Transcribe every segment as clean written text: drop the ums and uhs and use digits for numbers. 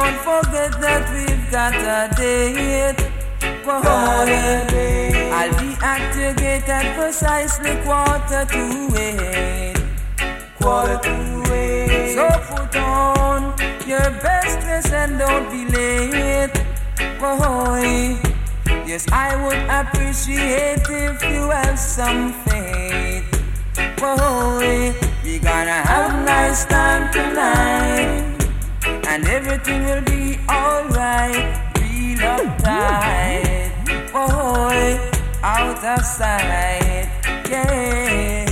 don't forget that we've got a date. I'll be at your gate at precisely 7:45. So put on your best dress and don't be late. Yes, I would appreciate if you have some faith. We gonna have a nice time tonight, and everything will be alright. Real uptight, out of sight, yeah.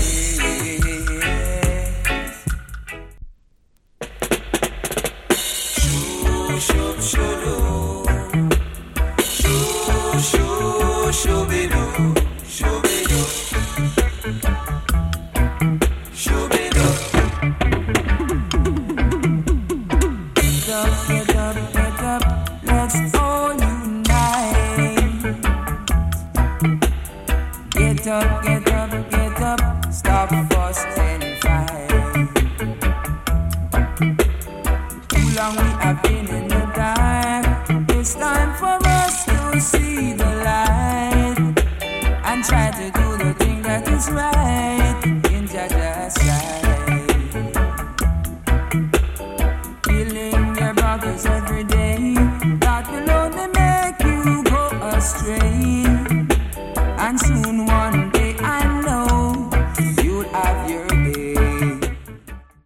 Get up, stop for